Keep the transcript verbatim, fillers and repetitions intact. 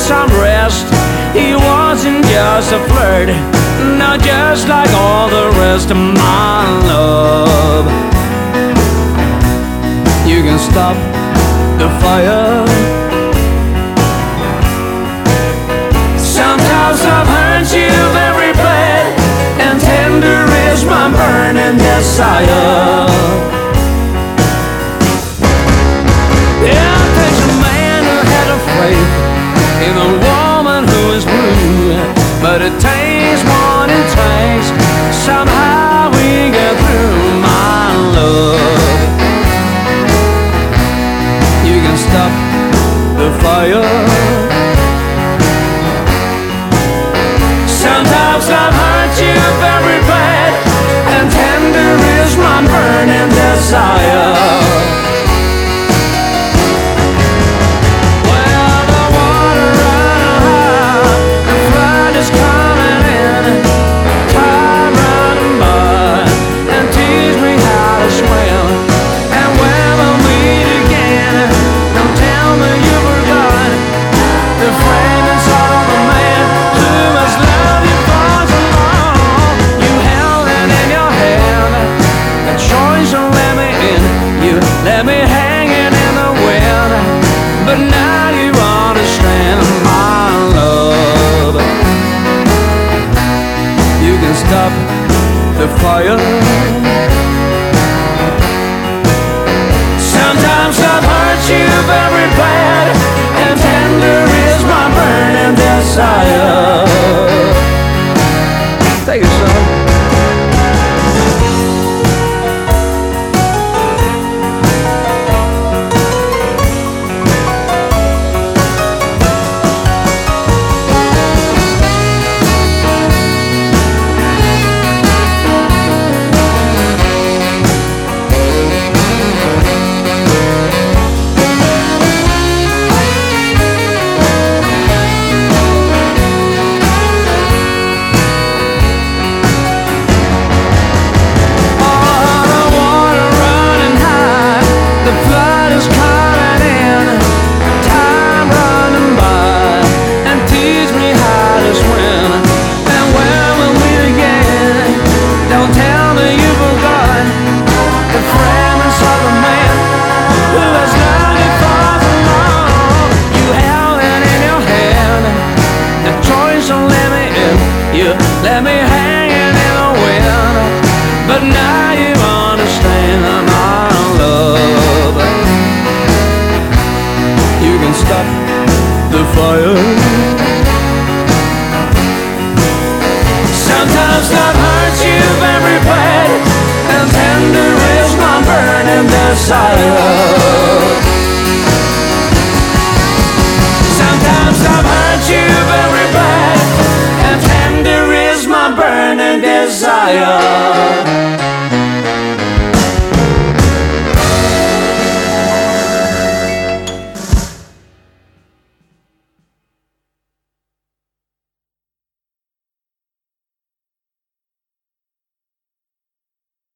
some rest. He wasn't just a flirt, not just like all the rest of my love. You can stop the fire. Sometimes I've hurt you very bad, and tender is my burning desire. Yeah, there's a man who had a faith in a woman who is blue, but it takes one it takes. Somehow we get through, my love. You can stop the fire. Sometimes I've hurt you very bad, and tender is my burning desire. Let me hanging in the wind, but now you understand, my love. You can stop the fire. Sometimes I've hurt you very bad, and tender is my burning desire. Take it, son. Let me hanging in the wind, but now you understand, my love. You can stop the fire. Sometimes I've hurt you very bad, and tender is my burning desire. Sometimes I've hurt you very bad, and tender is my burning desire.